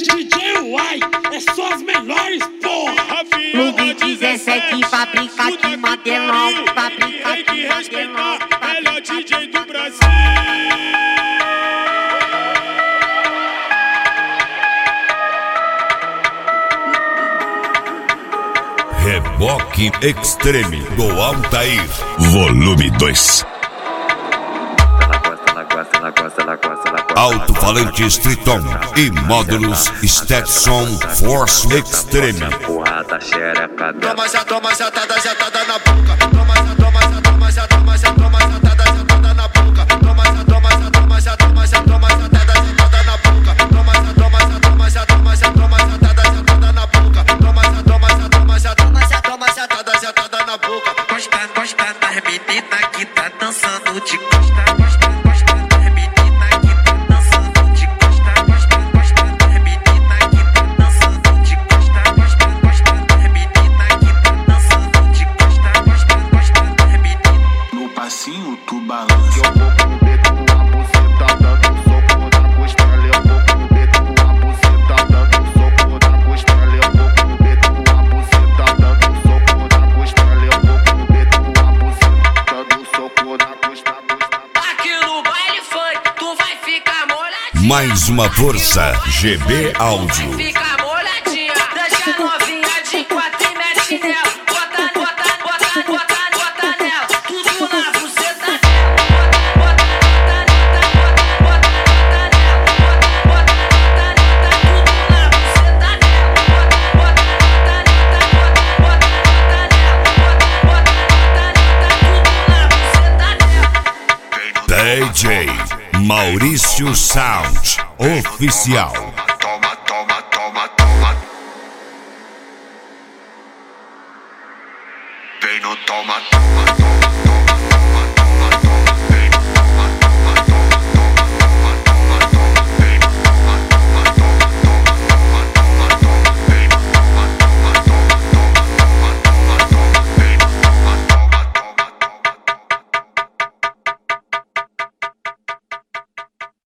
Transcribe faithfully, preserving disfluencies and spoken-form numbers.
D J Uai, é só as melhores, porra. Clube dezessete, fabrica que modelão, fabrica que modelão, melhor D J do Brasil. Reboque Extreme do Altair, volume dois. Alto-falante Triton e módulos Stetson Force Extreme. Toma já, toma já, tada já, tada na boca. Toma já, toma já, toma já, toma já, toma já, tada já, tada na boca. Toma já, toma já, toma já, toma já, toma já, tada já, tada na boca. Toma já, toma já, toma já, toma já, toma já, tada já, tada na boca. Toma já, toma já, toma já, toma já, toma já, tada já, tada na boca. Gosta, gosta das meninas que tá dançando de costa. Gosta, gosta das meninas que tá dançando de costa. Gosta, gosta das meninas que tá dançando de costa. Gosta, gosta das meninas que tá dançando de costa. Gosta, gosta das meninas. No passinho tu balança. Eu vou com o dedo com a buceta, dando soco na costela. Eu vou com o dedo com a buceta, dando soco na costela. Eu vou com o dedo com a buceta, dando soco na costela. Eu vou com o dedo com a buceta, dando soco na costela. Aqui no baile funk, tu vai ficar molhadinha. Mais uma força, G B Áudio. Fica molhadinha, deixa novinha de quatro e mete nela. Bota, bota, bota, bota, bota nela. Tudo na buceta dela. Bota, bota, bota, bota, bota nela. Bota, bota, bota, tudo na buceta dela. Bota, bota, bota, bota, bota nela. Bota, bota, bota, tudo na buceta dela. D J Maurício Sound Oficial. Toma, toma, toma, toma. Vem no toma, toma, toma, toma.